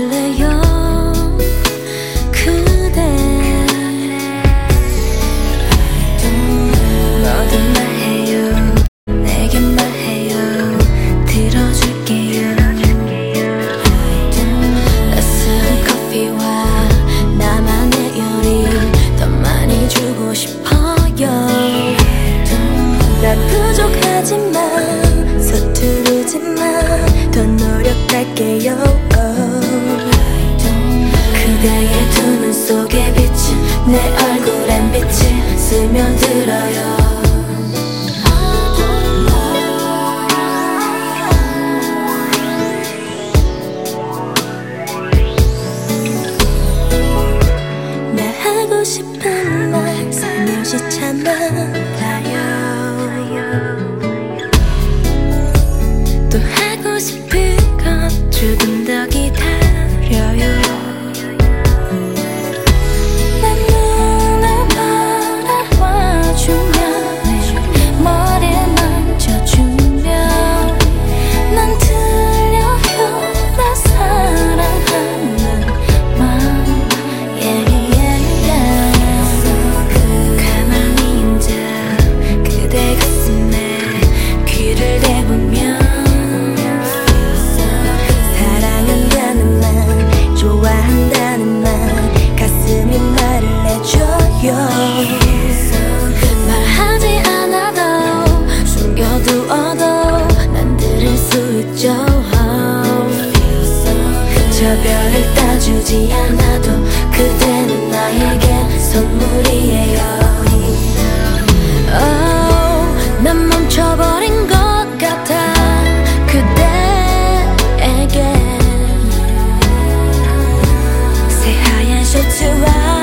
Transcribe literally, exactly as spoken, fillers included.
들어줄래요 그대. 뭐든 말해요 내게 말해요 들어줄게요. 따스한 커피와 나만의 요리 더 많이 주고 싶어요. 나 부족하지만 서투르지만 더 노력할게요. 그대의 두 눈 속에 비친 내 얼굴엔 빛이 스며들어요. 나 하고 싶은 말 살며시 참아봐요. 또 하고 싶은 건 조금 더 기다려요. 난 눈을 바라봐주면 머리를 만져주면 난 들려요 나 사랑하는 마음. yeah, yeah, yeah. 가만히 앉아 그대 가슴에 귀를 대보면 사랑한다는 말 좋아한다는 말 가슴이 말을 해줘요. 말하지 않아도 숨겨두어도 난 들을 수 있죠. 저 별을 따주지 않아도 그대는 나에게 선물이에요. oh, 난 멈춰버린 것 같아 그대에게 새하얀 셔츠와